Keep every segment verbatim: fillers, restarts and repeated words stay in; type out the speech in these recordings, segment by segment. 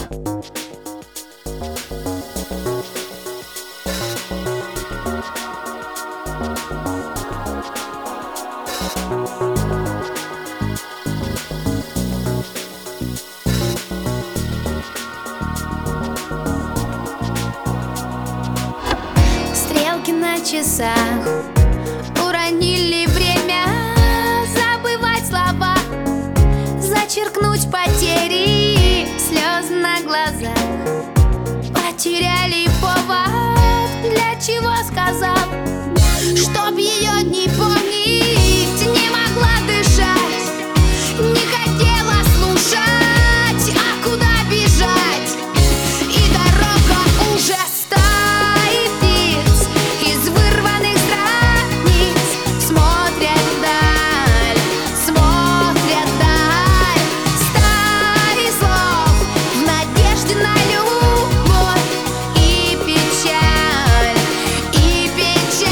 Стрелки на часах уронили время, забывать слова, зачеркнуть потери, слезы на глазах. Потеряли повод, для чего сказал, чтоб ее не помнить. Не могла дышать, не хотела слушать, а куда бежать? И дорога уже стаи птиц из вырванных страниц смотрят вдаль, смотрят вдаль. Стаи слов в надежде на любовь и печаль, и печаль.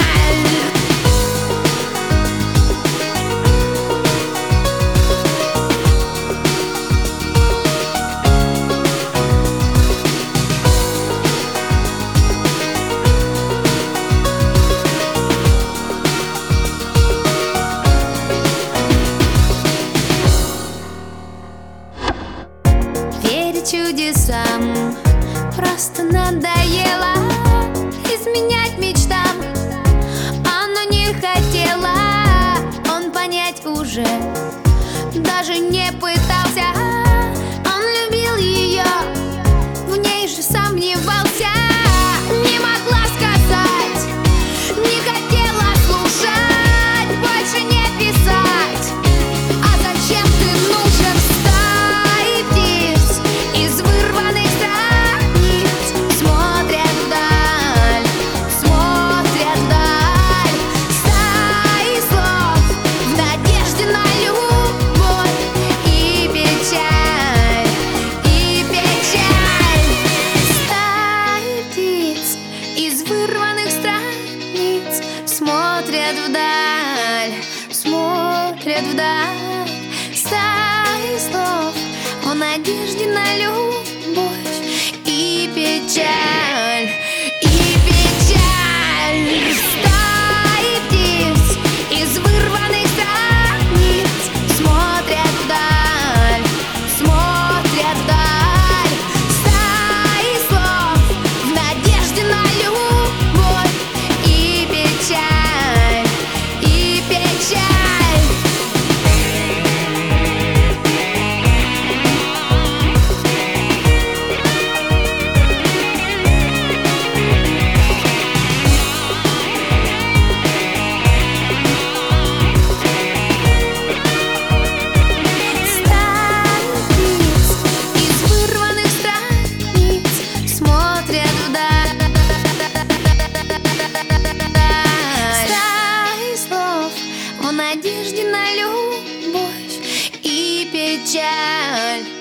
Верить чудесам просто надоело, изменять мечтам она не хотела. Он понять уже даже не пытался, он любил ее, в ней же сомневался. Не могла сказать, не хотела слушать, больше не писать. А зачем ты нужен? Стаи птиц из вырванных страниц смотрят вдаль, смотрят вдаль. Стаи слов в надежде на любовь и печаль, и печаль. Стаи птиц из вырванных страниц смотрят вдаль, смотрят вдаль. Стаи слов в надежде на любовь и печаль, и печаль. Стаи птиц из вырванных страниц смотрят вдаль, смотрят вдаль. Стаи слов в надежде на любовь и печаль, и печаль. В надежде на любовь и печаль.